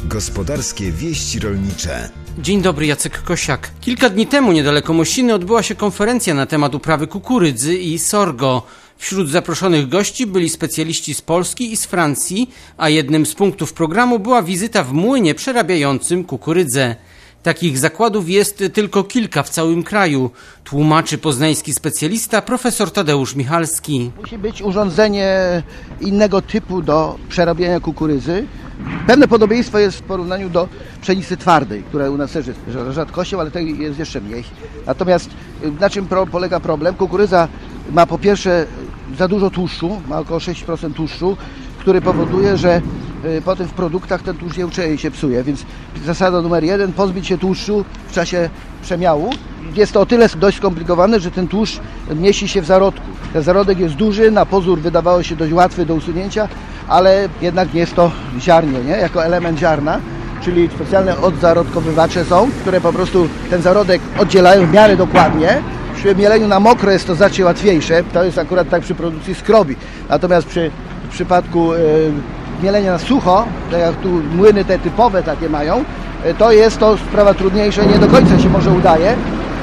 Gospodarskie wieści rolnicze. Dzień dobry, Jacek Kosiak. Kilka dni temu niedaleko Mosiny odbyła się konferencja na temat uprawy kukurydzy i sorgo. Wśród zaproszonych gości byli specjaliści z Polski i z Francji, a jednym z punktów programu była wizyta w młynie przerabiającym kukurydzę. Takich zakładów jest tylko kilka w całym kraju, tłumaczy poznański specjalista profesor Tadeusz Michalski. Musi być urządzenie innego typu do przerabiania kukurydzy. Pewne podobieństwo jest w porównaniu do pszenicy twardej, która u nas też jest rzadkością, ale tej jest jeszcze mniej. Natomiast na czym polega problem? Kukurydza ma po pierwsze za dużo tłuszczu, ma około 6% tłuszczu, który powoduje, że potem w produktach ten tłuszcz nie uczeje i się psuje, więc zasada numer 1, pozbyć się tłuszczu w czasie przemiału. Jest to o tyle dość skomplikowane, że ten tłuszcz mieści się w zarodku. Ten zarodek jest duży, na pozór wydawało się dość łatwy do usunięcia, ale jednak nie jest to ziarnie, nie? Jako element ziarna, czyli specjalne odzarodkowywacze są, które po prostu ten zarodek oddzielają w miarę dokładnie. Przy mieleniu na mokro jest to znacznie łatwiejsze, to jest akurat tak przy produkcji skrobi. Natomiast w przypadku mielenia na sucho, tak jak tu młyny te typowe takie mają, to jest to sprawa trudniejsza i nie do końca się może udaje,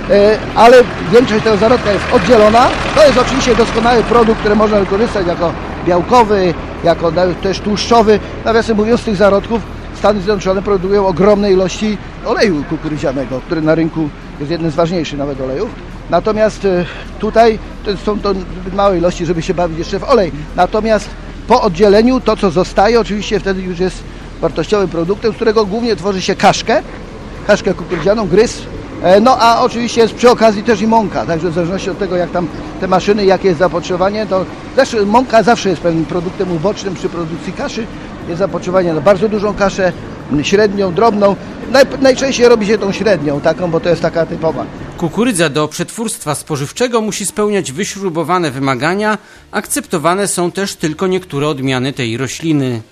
ale większość tego zarodka jest oddzielona. To jest oczywiście doskonały produkt, który można wykorzystać jako białkowy, jako też tłuszczowy. Nawiasem mówiąc, z tych zarodków Stany Zjednoczone produkują ogromne ilości oleju kukurydzianego, który na rynku jest jednym z ważniejszych nawet olejów. Natomiast tutaj są to zbyt małe ilości, żeby się bawić jeszcze w olej. Natomiast po oddzieleniu to, co zostaje, oczywiście wtedy już jest wartościowym produktem, z którego głównie tworzy się kaszkę kukurydzianą, gryz, no a oczywiście jest przy okazji też i mąka, także w zależności od tego, jak tam te maszyny, jakie jest zapotrzebowanie, to też mąka zawsze jest pewnym produktem ubocznym przy produkcji kaszy. Jest zapotrzebowanie na bardzo dużą kaszę, średnią, drobną. Najczęściej robi się tą średnią taką, bo to jest taka typowa. Kukurydza do przetwórstwa spożywczego musi spełniać wyśrubowane wymagania. Akceptowane są też tylko niektóre odmiany tej rośliny.